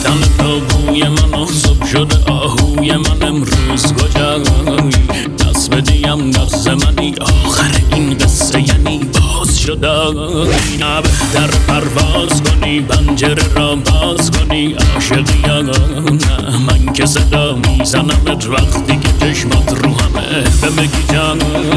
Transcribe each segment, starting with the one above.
تن تو بوی من صبح شده آهوی من امروز کجایی دست بدیم دست منی آخر این قصه یعنی باز شدایی نه بهتر پرواز کنی پنجره را باز کنی عاشقی یا نه من که صدا میزنمت وقتی که چشمات رو همه بمگی جان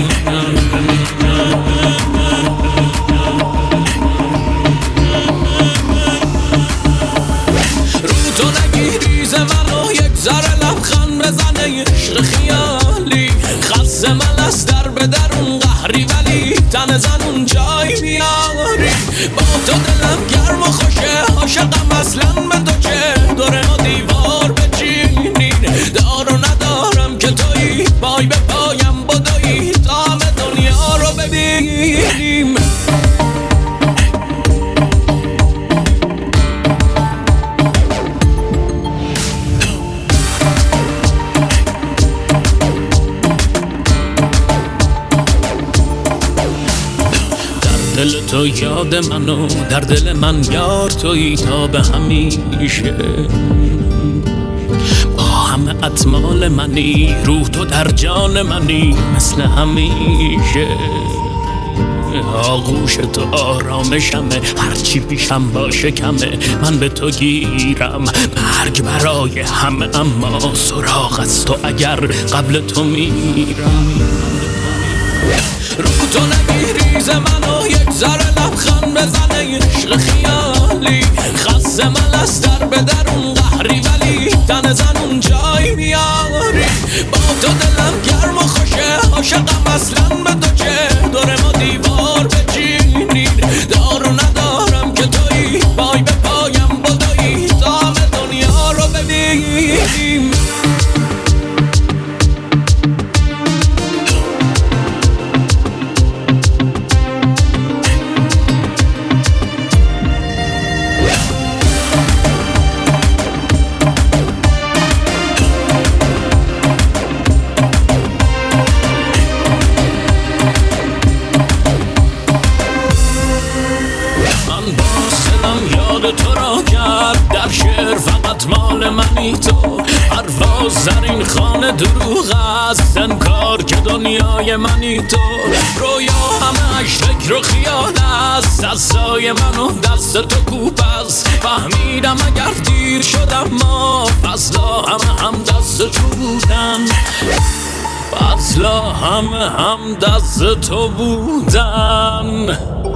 تو نگیری ز منو یک ذره لبخند بزنه عشق خیالی خسته من از در به درون قهری ولی تن زنون جای میاری با تو دلم گرم و خوشه عاشقم اصلا به تو چه دور ما دیوار بچینین دار و ندارم که تویی پای به پایم بدویی تا همه دنیا رو ببینیم دل تو یاد منو در دل من یار تویی تا به همیشه با همه اطمال منی روح تو در جان منی مثل همیشه آغوش تو آرامشمه هرچی پیشم باشه کمه من به تو گیرم مرگ برای همه اما سراغ از تو اگر قبل تو میرم رو تو نگیری ز منو یک ذره لبخند بزنه عشق خیالی خسته من از در به درون قهری ولی تن زنون جای میاری با تو دلم گرم و خوشه عاشقم اصلا به تو چه دور ما دیوار بچینین دار و ندارم که تویی پای به پایم بدویی تا همه دنیا رو ببینیم تو را کرد در شعر فقط مال منی تو پرواز در این خانه دروغ است انکار که دنیای منی تو رویا همه اش فکر و خیال است دستای منو دست تو کوب است فهمیدم اگر دیر شدم ما فضلا همه هم دست تو بودن فضلا همه هم دست تو بودن